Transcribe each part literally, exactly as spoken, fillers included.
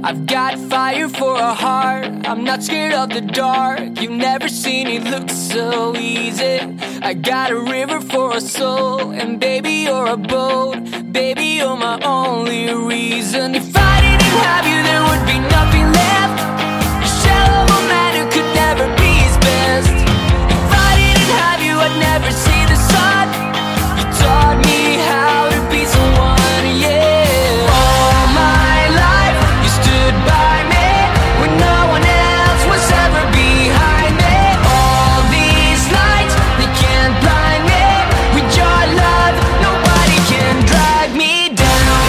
I've got fire for a heart, I'm not scared of the dark. You've never seen it look so easy. I got a river for a soul, and baby you're a boat. Baby you're my only reason. If I didn't have you there would be nothing left. A shell of a man who could never be his best. If I didn't have you I'd never see the sun. You taught me how to be someone, yeah. All my life you stood by me when no one else was ever behind me. All these lights, they can't blind me. With your love, nobody can drag me down.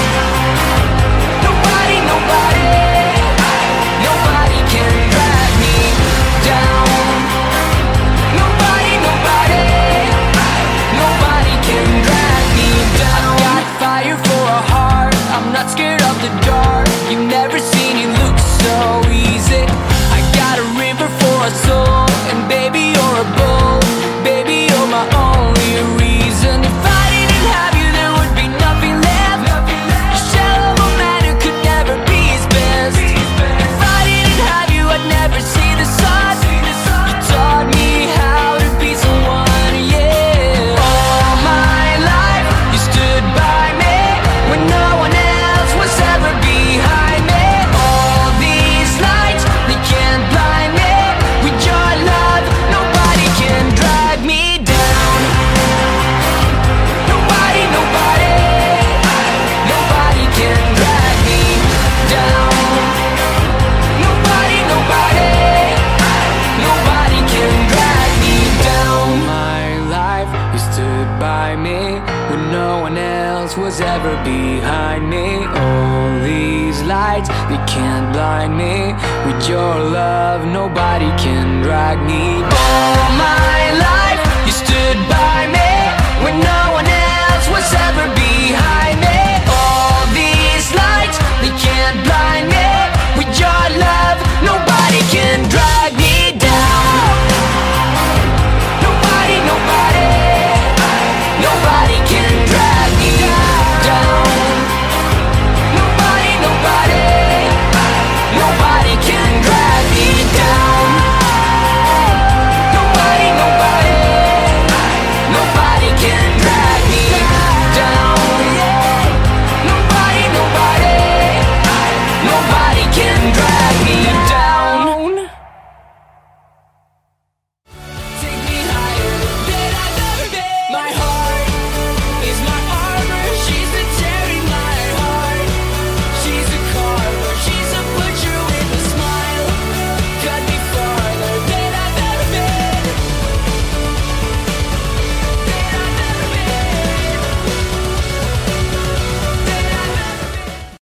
Nobody, nobody, nobody can drag me down. Nobody, nobody, nobody can drag me down. I've got fire for a heart, I'm not scared of the dark. You've never seen it look so easy. I got a river for a soul, and baby you're a boat. Baby you're my only reason. If I didn't have you there would be nothing left. A shell of a man who could never be his best. If I didn't have you I'd never see the sun. You taught me how to be someone, yeah. All my life you stood by me when no one else was ever behind me. All these lights, they can't blind me. With your love, nobody can drag me down. Nobody, nobody, nobody can drag me down. Nobody, nobody, nobody can drag me down. My life, you stood by me when no one else was ever behind me. All these lights, they can't blind me. With your love, nobody can drag me. All my life